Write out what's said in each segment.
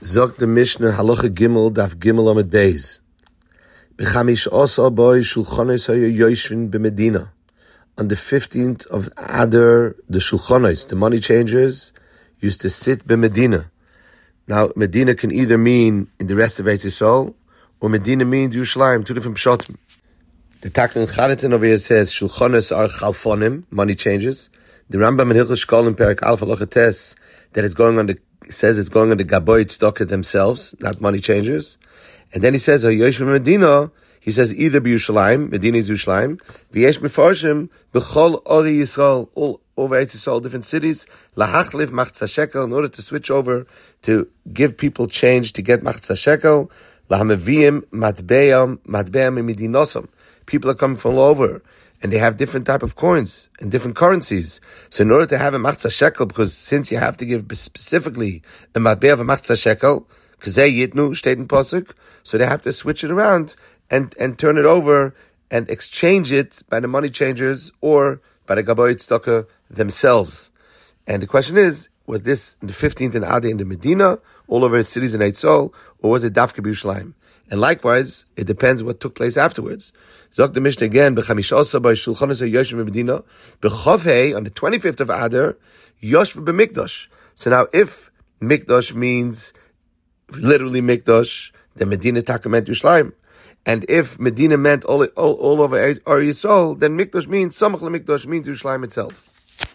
Zok the Mishnah Halacha Gimel Daf Gimel Amid Beis. B'chamish Osa Boy Shulchanos Hayu Yoshvin b'Medina. On the 15th of Adar, the Shulchanos, the money changers, used to sit b'Medina. Now, Medina can either mean in the rest of Eretz Yisrael, or Medina means Yerushalayim, two different pshatim. The Taklan Charitin over here says Shulchanos are Chalfonim, money changers. The Rambam in Hilchos Shkolim Perek Alpha Halacha Tes, that it's going on the Gaboy Tzedakah themselves, not money changers. And then he says, Hayosh Medina, he says either Yerushalayim, Medina is Yerushalayim, V'yesh Mefarshim, B'chol Ori Yisrael, all over Eretz Yisrael, different cities, Lahachlif Machzah Shekel, in order to switch over, to give people change, to get Machzah Shekel, Lahameviyim Matbeam Medinosam. People are coming from all over, and they have different type of coins and different currencies. So in order to have a Machzah Shekel, because since you have to give specifically a Matbeah of a Machzah Shekel, Kazeh Yitnu, steht in Pasuk, so they have to switch it around and turn it over and exchange it by the money changers or by the Gaboy Tzedakah themselves. And the question is, was this in the 15th in Adar in the Medina, all over cities in Eitzol, or was it Dafka B'Yerushalayim? And likewise, it depends what took place afterwards. Zok the Mishnah again, B'chamish Osa by Shulchanos Yoshvin b'Medina, B'chavhei, on the 25th of Adar, Yoshv b'Mikdash. So now if Mikdash means literally Mikdash, then Medina Taka meant Yerushalayim. And if Medina meant all over Ar Yisrael, then Mikdash means, Samach LeMikdash means Yerushalayim itself.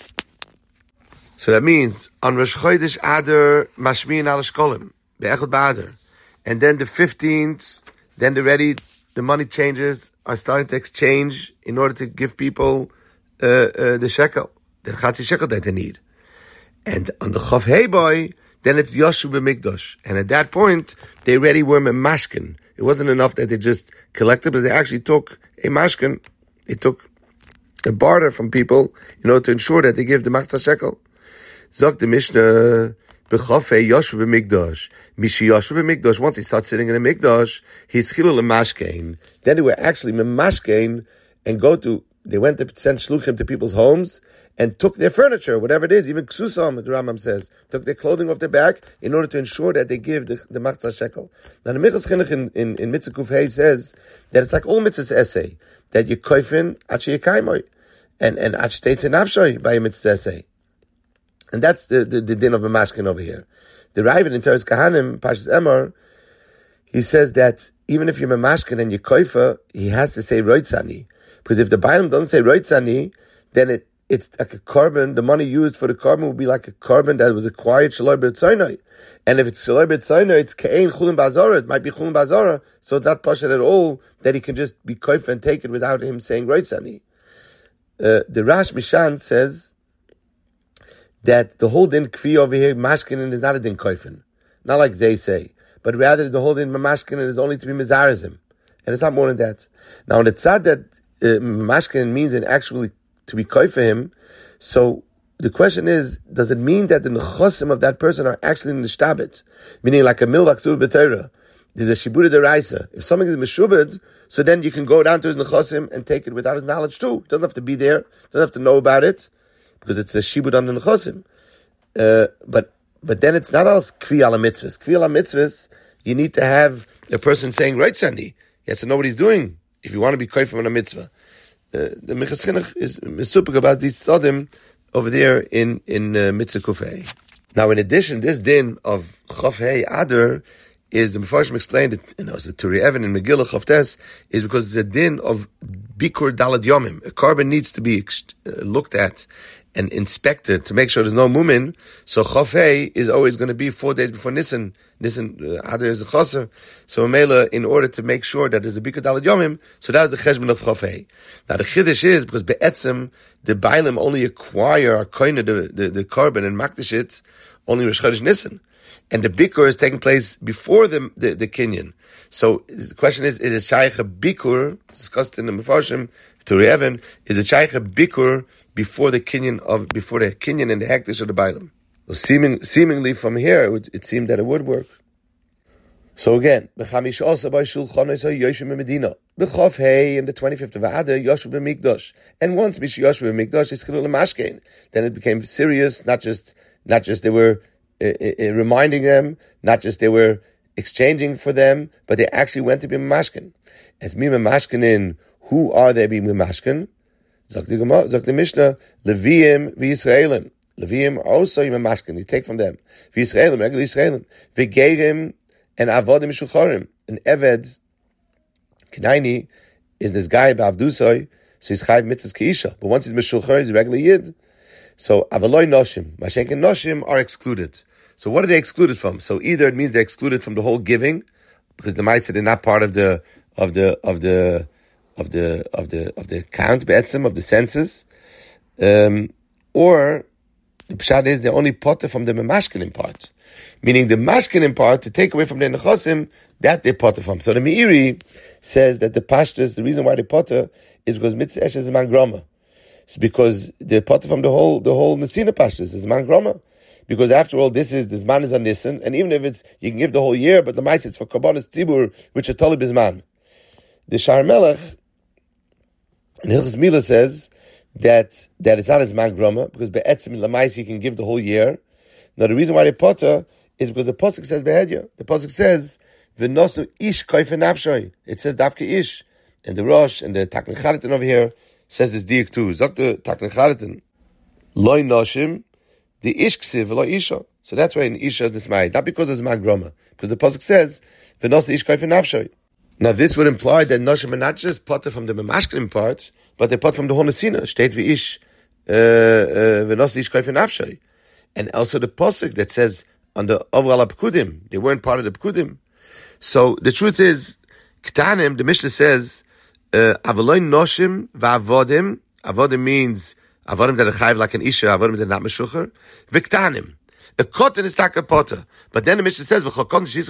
So that means, on Rosh Chodesh Adar, Mashmi'in al Shkolim, Be'echad Ba'adar. And then the 15th, then the money changers are starting to exchange in order to give people the shekel, the chatzi shekel that they need. And on the Chav Hei Boy, then it's Yoshu b'Mikdash. And at that point, they already were memashkin. It wasn't enough that they just collected, but they actually took a mashkin. They took a barter from people in order to ensure that they give the machzah shekel. Zok the Mishnah, B'chafei Yoshua b'Mikdash. Mishi Yoshua b'Mikdash, once he starts sitting in a Mikdash, he's chilul l'mashkein. Then they were actually memashkein and they went to send shluchim to people's homes and took their furniture, whatever it is, even ksusam, the Rambam says, took their clothing off their back in order to ensure that they give the machzah shekel. Now the Minchas Chinuch in Mitzvah Kuf Hey says that it's like all mitzvahs essay, that you koifin achi yekaimoy, and ach teitze nafshoy by a mitzvah essay. And that's the din of a mashkin over here. The Raven in Teres Kahanim, Pashas Emor, he says that even if you're memashkin and you're koifa, he has to say roitzani. Because if the Bailam doesn't say roitzani, then it's like a carbon, the money used for the carbon will be like a carbon that was acquired shaloi b'tzaynoi. And if it's shaloi b'tzaynoi, it's ke'ein chulin ba'azara, it might be chulin ba'azara, so it's not pashat at all that he can just be koifa and take it without him saying roitzani. The Rash Mishan says that the whole din kfi over here, mashkinin, is not a din koifin. Not like they say. But rather the whole din mashkinin is only to be mizarizim. And it's not more than that. Now, on the tzad that mashkinin means and actually to be koif for him, so the question is, does it mean that the nechosim of that person are actually in the shtabit? Meaning like a milvak sur b'teira. There's a shibud deraisa. If something is meshubed, so then you can go down to his nechosim and take it without his knowledge too. Doesn't have to be there. Doesn't have to know about it. Because it's a shibud on the nechosim. But then it's not all kvi ala mitzvahs. Kvi ala mitzvahs, you need to have a person saying, right, Sandy. He has to know what he's doing if you want to be koif on a mitzvah. The Minchas Chinuch is mesupik about these tzadim over there in Mitzvah Kufei. Now, in addition, this din of Chav Hei Adar is, the Mefarshim explained it, it's the Turi Even in Megillah Chav Tes, is because it's a din of Bikur Dalad Yomim. A carbon needs to be looked at and inspected to make sure there's no mumin. So Chav Hei is always going to be 4 days before Nisan. Adar is a chaser. So Mela, in order to make sure that there's a Bikur Dalad Yomim, so that's the cheshbon of Chav Hei. Now the chiddush is, because Be'etzim, the Bailim only acquire the carbon and makdish it only Rosh Chodesh Nisan. And the Bikur is taking place before the Kinyan. So the question is it Shaykh a Bikur, discussed in the Mefarshim, Turi Even, is it Shaykh a Bikur before the Kinyan and the Hektish of the Bailam? Well, seemingly from here, it seemed that it would work. So again, B'chamish Osa by Shulchanos Yoshvin b'Medina, B'chav Hei, in the 25th of Adar, Yoshv b'Mikdash. And once Mish Yoshv b'Mikdash is chilul l'mashkein, then it became serious, not just they were reminding them, not just they were exchanging for them, but they actually went to be mamashkin. As mi mamashkinin, who are they being mamashkin? Zok the Mishnah, Leviim v'Yisraelim. Leviim also mamashkin. You take from them. V'Yisraelim, regular Yisraelim. V'Geirim and Avodim Shuchorim. An Eved, Knaini, is this guy b'Avdusoi, so he's chayv mitzvahs keisha. But once he's Meshuchar, he's a regular Yid. So Avaloi Noshim, Mashenk and Noshim are excluded. So what are they excluded from? So either it means they're excluded from the whole giving, because the Maisa they're not part of the count be'etzim, of the census, or the pshat is they're only potter from the memashkenim part, meaning the mashkenim part to take away from the nechosim that they potter from. So the Meiri says that the pashtas, the reason why they potter is because mitzvah esh is man groma. It's because they potter from the whole nesina pashtas is man groma. Because after all, this man is a nissen, and even if you can give the whole year, but the mice it's for kabbanis tzibur, which are tolib is man. The Shar Melech in Hilchos Mila says that it's not as man groma, because be'etzim lamais you can give the whole year. Now the reason why they potter is because the pasuk says behedya. The pasuk says v'nosu ish koife nafshoy. It says dafke ish, and the Rosh and the Taknei Charitin over here says this diak too. Zok the Taknei Charitin loy noshim the ish ksiv lo isha. So that's why in isha is nismayit, not because it's man groma, because the pasuk says v'nosu ish koife nafshoy. Now this would imply that noshim are not just potter from the memashkenim part, but they potter from the whole nesina. Shteit v'ish v'nosu ish koife nafshoy. And also the pasuk that says on the overall pekudim, they weren't part of the pekudim. So the truth is, ktanim, the Mishnah says, avaloi noshim va'avodim. Avodim means avodim that are chayv like an isha, avodim that are not meshucher. V'ktanim. A cotton is like a potter. But then the Mishnah says, the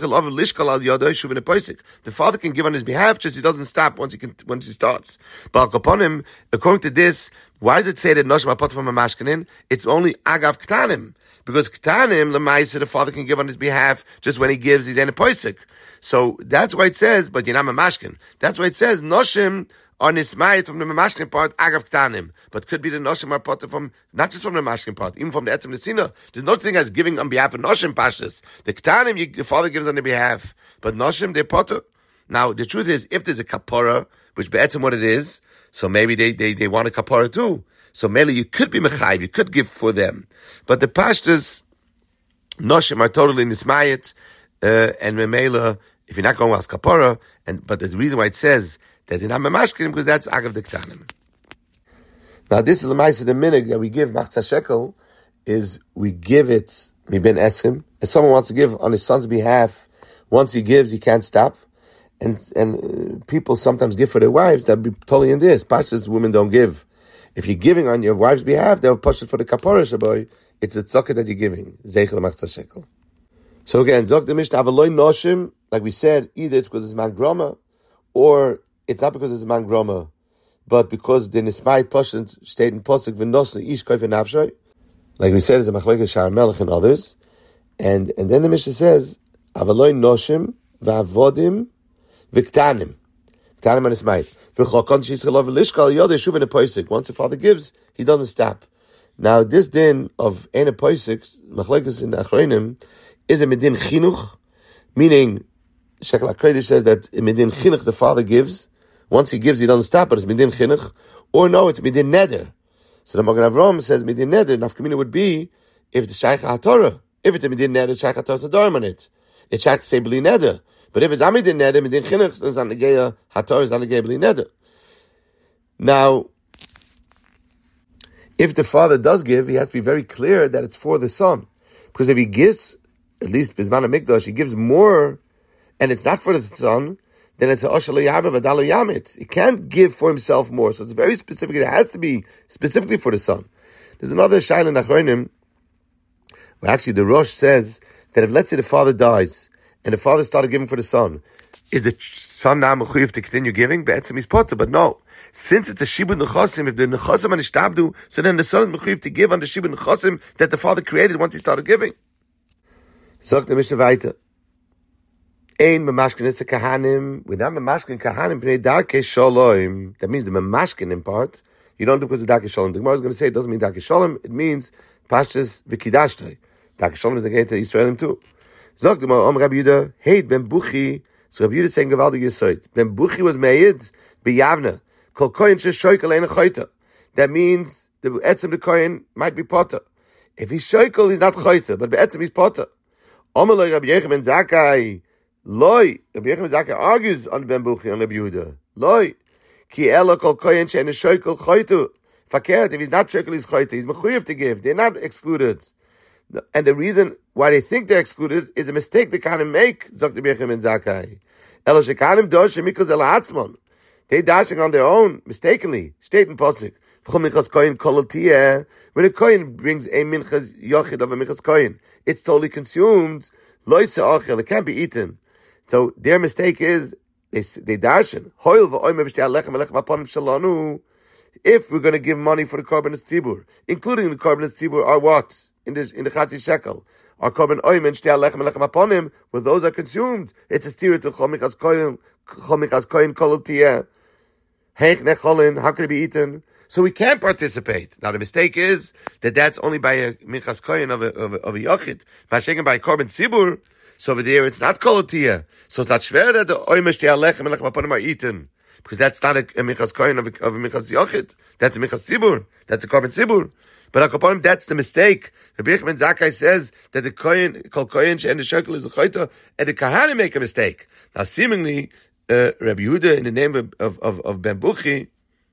father can give on his behalf, just he doesn't stop once he starts. But upon him, according to this, why does it say that noshim are potter from a mashkanin? It's only agav ktanim. Because ktanim, l'maisa, the father can give on his behalf, just when he gives, he's in a poisik. So that's why it says, but you're not mamashkin. That's why it says, noshim are nismayit from the mamashkin part, agav ktanim. But could be the noshim are potter from, not just from the mamashkin part, even from the etzem nesina. There's no thing as giving on behalf of noshim pashas. The ktanim, the father gives on their behalf. But noshim, they potter. Now, the truth is, if there's a kapora, which be'etzem what it is, so maybe they want a kapora too. So maybe you could be mechayiv, you could give for them. But the pashtas, noshim are totally nismayit, and memela, if you're not going to ask kapora, but the reason why it says that they're not memashkin, because that's agav the ktanim. Now this is the ma'aseh the minig that we give machzah shekel, is we give it miben eschim. If someone wants to give on his son's behalf, once he gives, he can't stop. And people sometimes give for their wives, that'd be totally in this. Pashtas, women don't give. If you're giving on your wife's behalf, they'll push it for the kapara shaboy. It's a tzaka that you're giving. Zeichel machzah shekel. So again, zok the Mishnah, avaloi noshim, like we said, either it's because it's man groma, or it's not because it's man groma, but because the nismayit pashent state in posuk v'nosnu ish koife nafshay, like we said, it's a machlekes Shar Melech and others, and then the Mishnah says avaloi noshim v'avodim v'ktanim, ktanim and nismayit. Once the father gives, he doesn't stop. Now, this din of Ein HaPoisik, Machlekes in the Achronim, is a Medin Chinuch, meaning, Shekel HaKodesh says that in Medin Chinuch the father gives. Once he gives, he doesn't stop, but it's Medin Chinuch. Or no, it's Medin Neder. So the Magen Avraham says Medin Neder, Nafkamina would be if the Shaykh HaTorah. If it's a Medin Neder, Shaykh HaTorah is a dorm on it. It's Shaykh to say B'li Neder. But if it's Amidin Neder, Medin Chinuch, then it's on the Geya HaTorah, is on the Geya B'li Neder. Now, if the father does give, he has to be very clear that it's for the son. Because if he gives, at least Bizman HaMikdash, he gives more, and it's not for the son, then it's a Osher Lo Ya'aber V'Adal Lo Yamit. He can't give for himself more. So it's very specific. It has to be specifically for the son. There's another Shaila in Achronim, where actually the Rosh says that if, let's say, the father dies, and the father started giving for the son, is the son now mechuyev to continue giving? Be'etzem he's potter, but no. Since it's a shibud nechasim, if the nechasim are nishtabdu, so then the son is mechuyev to give on the shibud nechasim that the father created once he started giving. Zok the Mishnah weiter. Ein memashkin is a kahanim. We're not memashkin kahanim b'nei darkei shalom. That means the memashkin in part. You don't do because of darkei shalom. The Gemara is going to say it doesn't mean darkei shalom. It means pashtas v'kidashtoi. Da Shalom is the gate to Israelim too. Sagt mal, Rabbi Yehuda, hey, Ben Buchi, so Rabbi Yehuda saying gewaltig Yesod. Ben Buchi was made b'Yavne. Kol koyin sheshoikel ein choyta. That means the etzem the koyin might be potter. If he's shoikel, he's not choyta, but be'etzem he's potter. Omeloi Rabbi Yechim ben Zakkai, loy. Rabbi Yechim ben Zakkai argues on Ben Buchi on Rabbi Yehuda. Loy. Ki ela kol koyin she'en shoikel choytu. Fakert, if he's not shoikel, he's choyta. He's mechuyev to give. They're not excluded. And the reason why they think they're excluded is a mistake they can't make, Zok Rabbi Yechim ben Zakkai. Elo shekanim doshim mikos el ha'atzmon. They dashing on their own, mistakenly. State in Posik. When a kohen brings a minchas yochid of a minchas kohen, it's totally consumed. It can't be eaten. So their mistake is they dashen. If we're going to give money for the korbanos tzibur, including the korbanos tzibur, are what in the chatzi shekel, our korban oimen shtei alechem alechem aponim, when those are consumed, it's a steer to chol minchas kohen kol tiyeh. How could it be eaten? So we can't participate. Now the mistake is that that's only by a minchas kohen of a yochid. Mashengen by korban tzibur. So over there it's not kolotia. So it's not shver that the oimesh te'alechem and lechem aponim are eaten, because that's not a minchas kohen of a minchas yochid. That's a minchas tzibur. That's a korban tzibur. But akaponim, that's the mistake. Rabbi Yechim ben Zakkai says that the kohen kol kohen she'en shekel is a choyta, and the kahanim make a mistake. Now seemingly Rabbi Yehuda in the name of Ben Buchi,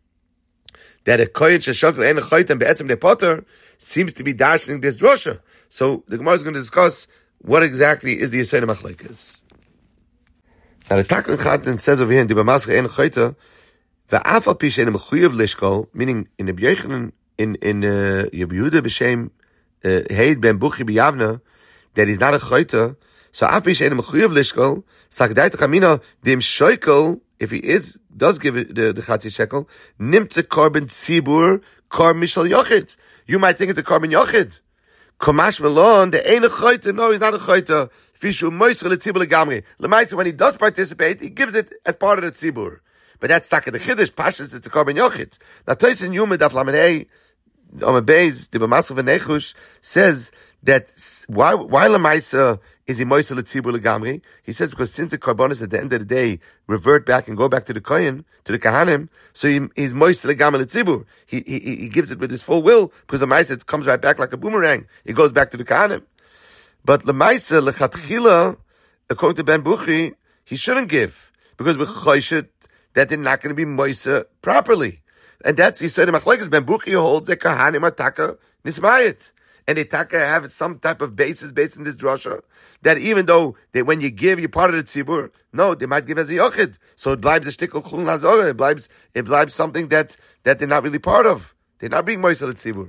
that a kohen sheshokel ein choyta and be'etzem de potter seems to be dashing this drosha. So the Gemara is going to discuss what exactly is the Yesod Machlekes. Now the Takon Chatan says over here in the B'mascha ein choyta, ve'af al pi she'en mechuyev lishkol, meaning in the B'yechanan in Rabbi Yehuda b'shem Heid Ben Buchi b'Yavna, that he's not a choyta. So af pi she'en mechuyev lishkol, sakdai tachamina dim shoikel, if he does give it the chatzi shekel, nimtze korban tzibur kor mishal yochid. You might think it's a korban yochid. Komash melon, the ain't a choyta. No, he's not a choyta. Fishu moisel letzibur legamri. Lemaisa, when he does participate, he gives it as part of the tzibur. But that's stuck in the chiddush. Pashas, it's a korban yochid. Now, Tosin Yuma Daf Lamed Hey on the base, the B'masach v'nechush says that why lemaisa is he moisel letzibur legamri? He says because since the korbanos at the end of the day revert back and go back to the kohen, to the kahanim, so he's moisel legamri letzibur. He gives it with his full will, because the maisa it comes right back like a boomerang. It goes back to the kahanim. But lemaisa lechatchila, according to Ben Buchi, he shouldn't give, because we're choyshet that they're not going to be moisa properly, and that's he said in Machlekes. Ben Buchi holds that kahanim are taka nismayit. And they taka have some type of basis based in this drasha, that even though when you give, you're part of the tzibur, no, they might give as a yochid. So it blibes a shtickle chulun hazorah. It blibes something that they're not really part of. They're not being moisel tzibur.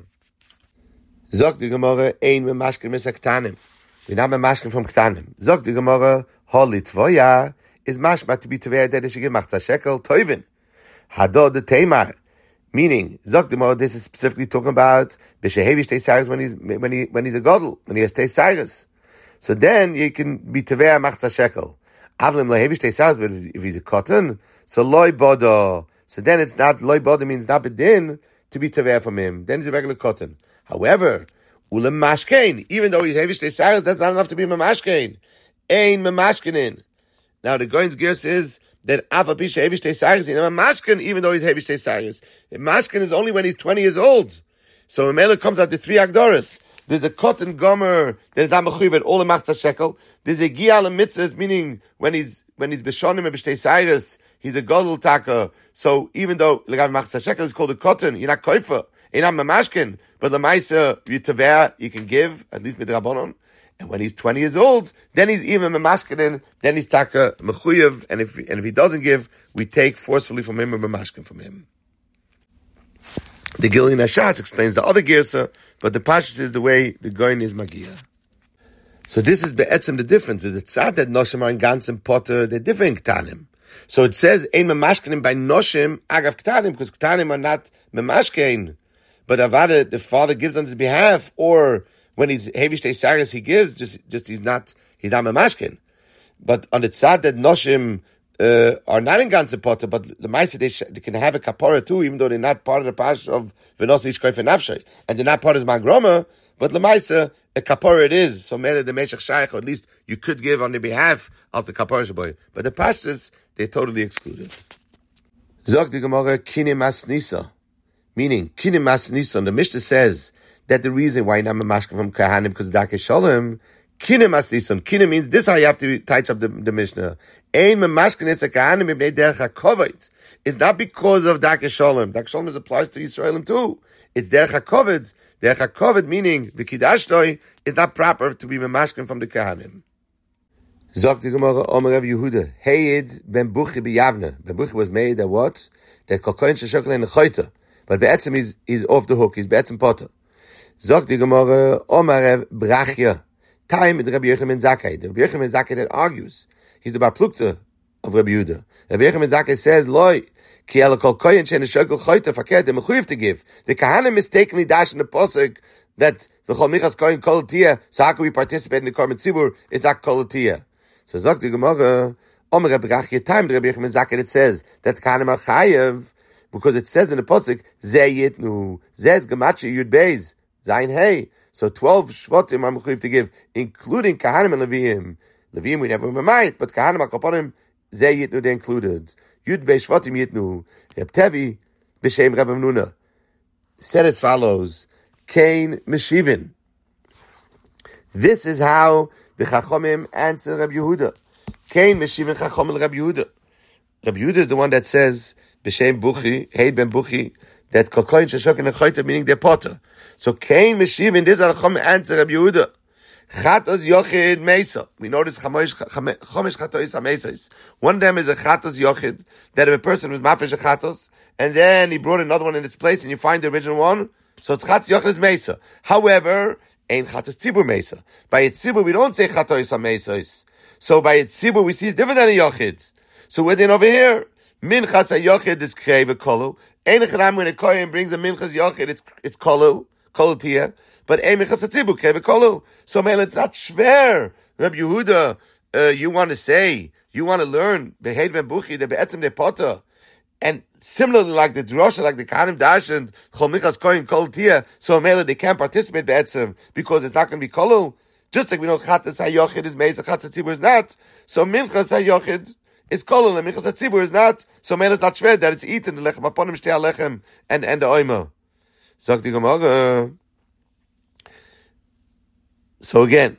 Zog the Gemara, ein memashkin misaktanim. We're not memashkin from ktanim. Zog the Gemara, holitvoya is mashma to be tevei that they should give machzah shekel toivin. Hadod the teimar. Meaning, Zok Demor, this is specifically talking about B'Shehevi Shtei Cyrus when he's a Godel, when he has Shtei Cyrus. So then you can be Tevei Machzah Shekel. Avlim Lehevi Shtei Cyrus, but if he's a cotton, so Loi Bodo. So then it's not, Loi Bodo means not Bedin to be Tevei from him. Then he's a regular cotton. However, Ulem Mashkein, even though he's Hevi Shtei Cyrus, that's not enough to be Mamashkein. Ein Mamashkenin. Now the Goin's Gears is that Ava Pisha Hevi Shtei Cyrus, he's a Mashkin, even though he's Hevi Shtei Cyrus. Mashkin is only when he's 20 years old. So Mela comes out the three Agdoras. There's a cotton gomer, there's not mechuyev all the machzah shekel. There's a gial mitzvahs, meaning when he's beshonim and b'shtei cyrus, he's a godel taka. So even though legav machzah shekel is called a cotton, you're not koifa, you're not mamashkin, but the ma'aser you you can give at least midrabanon. And when he's 20 years old, then he's even mamashkin, then he's taka mechuyev, and if he doesn't give, we take forcefully from him or mamashkin from him. The Gilin Hashas explains the other Gersa, but the Pashas is the way the Goin is Magia. So this is be'etzem the difference. It's not that Noshim are in Gansim Potter, they're different Ktanim. So it says, Ein Mamashkenim by Noshim, Agav Ktanim, because Ktanim are not Mamashkein. But Avada, the father gives on his behalf, or when he's Hevi Shtei Cyrus, he gives, just he's not Mamashkein. But on the tzad that Noshim are not in Ganze Potter, but the Maisa, they can have a kapara too, even though they're not part of the pash of V'nos Ishkoy Fenafshay, and they're not part of Magroma, But Lemaisa, a kapara it is. So maybe the Meshach Shaykh, or at least you could give on their behalf as the kapara shaboy. But the Pashtas, they're totally excluded. Zog the Gemara, Kine Mas Nisa. Meaning, Kine Mas Nisa. The Mishnah says that the reason why you're not memashka from Kahanim because of Darkei Shalom, Kine Mas Nisa. Kine means this is how you have to touch up the Mishnah. Ein memashka nesa Kahanim ibnei derech hakoved. It's not because of Darkei Shalom. Darkei Shalom applies to Yisraelim too. It's derech hakoved. Derech hakoved meaning the Kiddushnoi is not proper to be memashkin from the Kahanim. Zog the Gemara, Omer Rav Yehuda, Heyed ben Buchi b'Yavne. Ben Buchi was made at what? That Kokoin sheshokol in the Choyta. But Be'etzim is off the hook. He's Be'etzim Potter. Zog the Gemara, Omer Rav Brachya. Time with Rabbi Yochanan ben Zakkai. The Rabbi Yochanan ben Zakkai that argues. He's the Bar Plukta of Rabbi Yehuda. Rabbi Yochanan ben Zakkai says, Loi, ki el kol koyin shen shokol Choyta fakert, they're mechuyev to give. The Kahanim mistakenly dash in the posuk that the Chol Michas Koyin Kol Tiyah, so how can we participate in the Korban Tzibur? It's not Kol Tiyah. So Zog the Gemara, Omer Rabbi Brachya time, the Rabbi Yochanan ben Zakkai, it says that Kahanim are chayev, because it says in the posuk, Zeh Yitnu, Zeh Gematria Yud Beis, Zayin Hey. So 12 Shvotim are mechuyev to give, including Kahanim and Leviim. Leviim we never remind, but Kahanim HaKaponim, Zeh Yitnu, they included. Yud Beis Shvotim Yitnu. Reb Tevi, B'Shem Reb Amnuna, said as follows, Kain Meshivin. This is how the Chachomim answer Reb Yehuda. Kain Meshivin Chachomim Reb Yehuda. Reb Yehuda is the one that says, B'Shem Buchi, Heid Ben Buchi, that Kokoin Sheshok and Choyta, meaning they're potter. So Kain Meshivin, this is how the Chachomim answer Reb Yehuda. Chatos Yochid Mesa. We notice Chomesh Chatois HaMesais. One of them is a Chatos Yochid, that if a person was Mafish a Chatos, and then he brought another one in its place, and you find the original one, so it's Chatos Yochid is Mesa. However, ain't Chatos Tzibur Mesa. By Tzibur, we don't say Chatois HaMesais. So by Tzibur, we see it's different than a Yochid. So we're then over here, Minchas HaYochid is Kreva Kolu. Ein Echadam, when a Kohen brings a Minchas Yochid, it's Kolu, Kolu Tiyah. But Minchas HaTzibur, Kreva Kolu. So man, it's not schwer. Rabbi Yehuda, you want to say, you want to learn, Beheid Ben Buchi, the Be'etzim de Potter. And similarly, like the drosha, like the Kahanim Dash and Chol Minchas Kohen Kol Tiyah, so Mele, they can't participate Be'etzim because it's not going to be Kolu. Just like we know Chatas HaYochid is Meiz, Chatas HaTzibur is not. So Minchas HaYochid is Kolu, and Minchas HaTzibur is not. So Mele, it's not schwer that it's eaten, the Lechem Aponim Shtei HaLechem, and the Oima. Zog the Gemara. So again,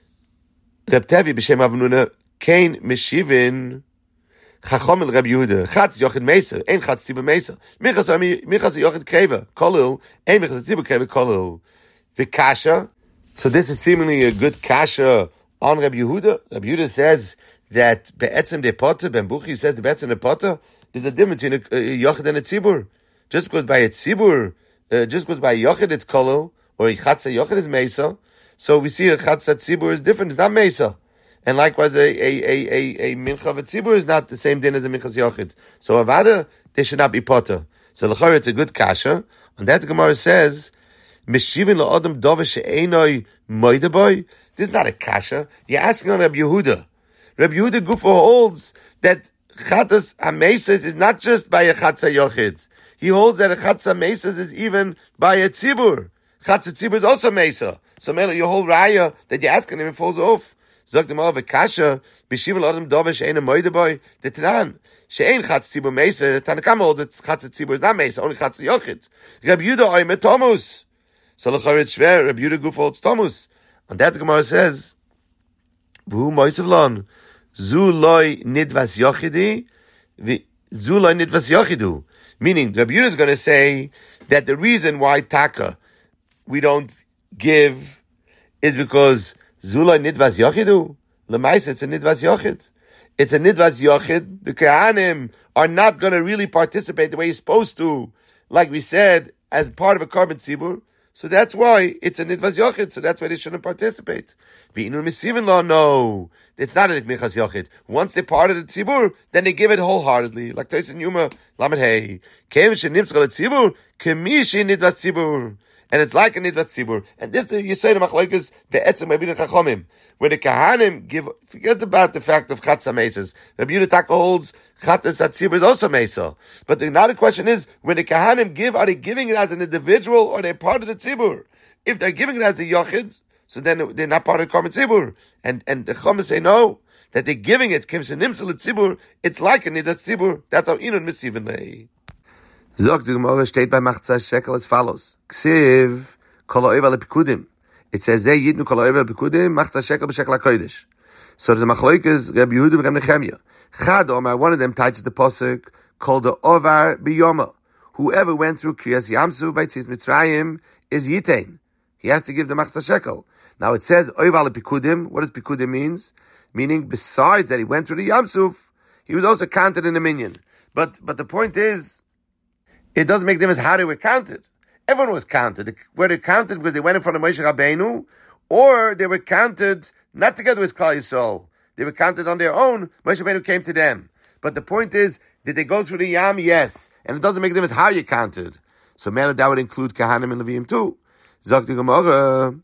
Reb Tevi b'Shem Avnuna, Kain Meshivin, Chachom el Reb Yehuda, Chatz Yochid Mesa, Ein Chatz Tzibur Mesa, Minchas Yochid Kreva, Kolil, Ein Minchas Tzibur Kreva, Kolil. The Kasha, so this is seemingly a good Kasha on Reb Yehuda. Reb Yehuda says that Be'etzim de Potter, Ben Buchi says the Be'etzim de Potter, there's a difference between a Yochid and a Tzibur. Just because by a Tzibur, just because by a Yochid it's Kolil, or a Chatz Yochid is Mesa, so we see a Chatzat Tzibur is different. It's not Mesa. And likewise, a Mincha of a Tzibur is not the same din as a Minchas Yochid. So Avada, they should not be Potter. So L'chor, it's a good Kasha. And that the Gemara says, Meshivin La'odam Dova She'enoi Moidaboy. This is not a Kasha. You're asking on Rabbi Yehuda. Rabbi Yehuda Gufo holds that Chatas HaMesas is not just by a Chatzah Yochid. He holds that a Chatzah Mesas is even by a Tzibur. Chatzah Tzibur is also Mesa. So, Mela, your whole raya that you're asking him falls off. Zog the Ma'av Kasha, B'Shiv L'Adam Dove She'en a Moidaboy, the Tanan, She'en Chatz Tzibur Mesa, the Tanakama holds that Chatz Tzibur is not Mesa, only Chatz Yochid. Reb Yehuda Oime Tomus. So, L'chor it's shver, Reb Yehuda Guf holds Tomus. And that the Gemara says, V'hu Moisav Lon, Zu Loi Nidvas Yochidi, Zu Loi Nidvas Yochidu. Meaning, Reb Yehuda is going to say that the reason why Taka, we don't give is because Zulay Nidvas Yochidu. Lemais, it's a Nidvas Yochid. It's a Nidvas Yochid. The Kahanim are not going to really participate the way you're supposed to, like we said, as part of a Korban Tzibur. So that's why it's a Nidvas Yochid. So that's why they shouldn't participate. V'inu Mesivin Lo, no. It's not a Nidvas Yochid. Once they're part of the Tzibur, then they give it wholeheartedly. Like Tosin Yuma, Lamed Hey. Kem Shenimtzchal Tzibur, Kemishi Nidvas Tzibur. And it's like a Nidvat Tzibur. And this, you say the Machlokes, Be'etzim Rabbeinu Chachomim. When the Kahanim give, forget about the fact of Chatz HaMesas. Rabbi Yehuda Taka holds Chatz HaTzibur is also Mesa. But the question is, when the Kahanim give, are they giving it as an individual or are they part of the Tzibur? If they're giving it as a yochid, so then they're not part of the Korban Tzibur. And the Chum say no, that they're giving it, it's like a Nidat Tzibur. That's how Inun Mesiven lei. Zog the Gemara steht bei Machzah Shekel as follows. Ksiv, kol ha'over lepikudim. It says, Zeh yitnu kol ha'over lepikudim, Machzah Shekel b'Shekel HaKodesh. So there's a machlokes, Rabbi Yehuda v'Reb Nechemia. Chad Omar, one of them touches the posuk, called the Ovar B'Yoma. Whoever went through Kriyas Yamsu by Tzis Mitzrayim is Yitain. He has to give the Machzah Shekel. Now it says, Oival Pikudim. What does Pikudim means? Meaning, besides that he went through the Yamsuf, he was also counted in the minyan. But the point is, it doesn't make difference how they were counted. Everyone was counted. Were they counted because they went in front of Moshe Rabbeinu, or they were counted not together with Klal Yisrael. They were counted on their own. Moshe Rabbeinu came to them. But the point is, did they go through the Yam? Yes. And it doesn't make a difference how you counted. So Mela, that would include Kahanim and Levim too. Zok the Gemara.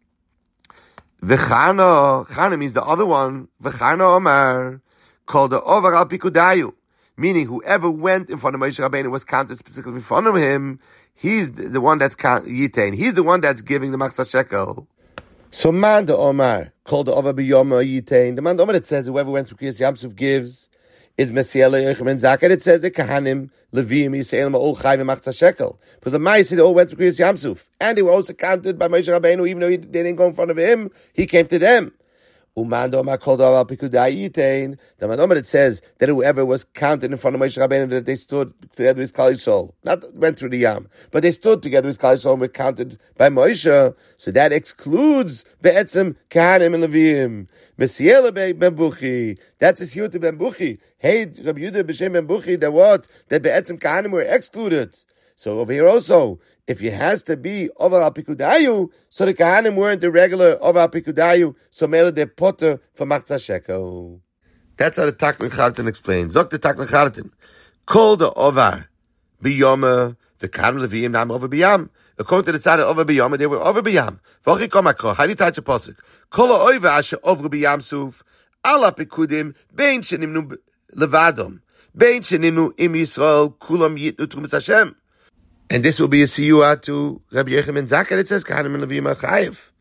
V'chana. Chana means the other one. V'chana Omar. Called the Over al Pikudayu. Meaning whoever went in front of Moshe Rabbeinu was counted specifically in front of him. He's the one that's Yitain. He's the one that's giving the Machzah Shekel. So man the Omar. Called the Over B'Yoma Yitain. The man the Omar that says whoever went through Kriyas Yamsuf gives is Messiah Le'echem and Zakah. It says the Kahanim, Levim, Yisrael, Ma'ol Chai, V'Machzah Shekel. Because the Ma'aseh, they all went through Kriyas Yamsuf. And they were also counted by Moshe Rabbeinu, even though they didn't go in front of him, he came to them. Uman Omar called Ovar Pikudai Yitain. The man Omar, it says that whoever was counted in front of Moshe Rabbeinu, that they stood together with Klal Yisrael. Not went through the Yam, but they stood together with Klal Yisrael and were counted by Moshe. So that excludes Be'etzem, Kahanim, and Levim. Messiah ben Buchi. That's a Siyut ben Buchi. Hey, Rabbi Yehuda b'Shem ben Buchi, that what? That Be'etzem Kahanim were excluded. So over here also, if it has to be Over al Pikudayu, so the Kahanim weren't the regular Over al Pikudayu, so Mela de Potter for Machzah Shekel. That's how the Taklan Chartan explains. Zok the Taklan Chartan. Call the Over B'Yoma, the Kahanim Levim, Nam Over B'Yam. According to the tzad of Over B'Yom, they were Over B'Yam. V'ochi komakro, how do you touch a posuk? Kol ha'oiva asher over B'Yam suf, ala pekudim, bein shenimnu levadom, bein shenimnu im Yisrael, kulam yitnu trumas Hashem. And this will be a siyua to Rabbi Yechim and Zakar. It says, Kahanim and Levim are chayiv.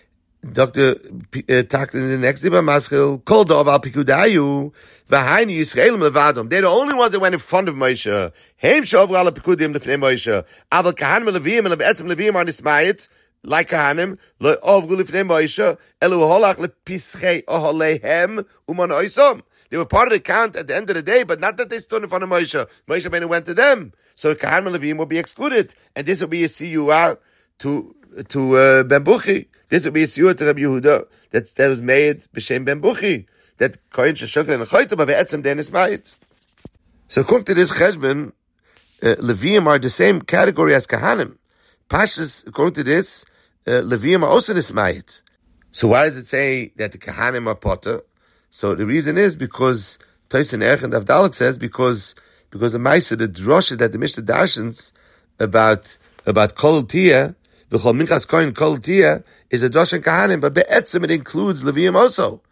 Dr. Takl in the next Dibba Maschil, Kol Dov Pikudayu, V'hainu Yisraelim Levadom. They're the only ones that went in front of Moshe. Heim Shovra Ala Pikudim Lefnei Moshe. Aval Kahanim Levim and Be'etzem Levim are Nismayit, like Kahanim, Lo Ovru Lefnei Moshe, Elu Holach Lepischei Oholeihem Uman Oisom. They were part of the count at the end of the day, but not that they stood in front of Moshe. Moshe Rabbeinu went to them. So Kahanim and Levim will be excluded. And this will be a siyua to Ben Buchi. This would be a siyur to Rabbi Yehuda that was made b'shem Ben Buchi, that kohen sheshokel and choyta but be'etzem denis ma'it. So according to this cheshbon, Levim are the same category as Kahanim. Pashas, according to this, Levim are also nismayit. So why does it say that the Kahanim are potter? So the reason is because Tosin Erech and Avdalat says because the Maisa, the drosha that the Mishnah darshans about Kol Tiyah, the Chol Minchas Kohen Kol Tiyah is a Dosh and Kahanim, but Be'etzem it includes Levim also.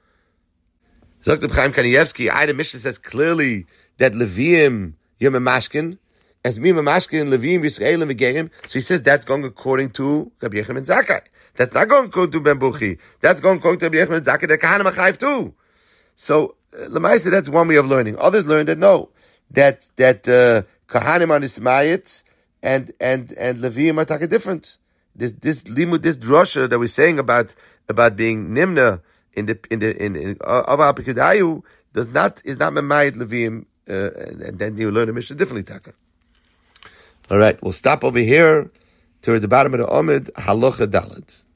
Dr. Chaim Kanievsky, the Mishnah says clearly that Levim Yom Mashkin, as me Mashkin, Levim Yisrael and Megerim. So he says that's going according to Rabbi Yechim and Zakkai. That's not going according to Ben Buchi. That's going according to Rabbi Yechim and Zakkai. The Kahanim are chayiv too. So Lamaisa, that's one way of learning. Others learn that no, that Kahanim are Nismayit and Levim are taka different. This limud, this drosha that we're saying about being nimna in Avar Pikudayu is not memayit Levim, and then you learn the Mishnah differently, taka. All right, we'll stop over here towards the bottom of the Omid, Halacha Dalet.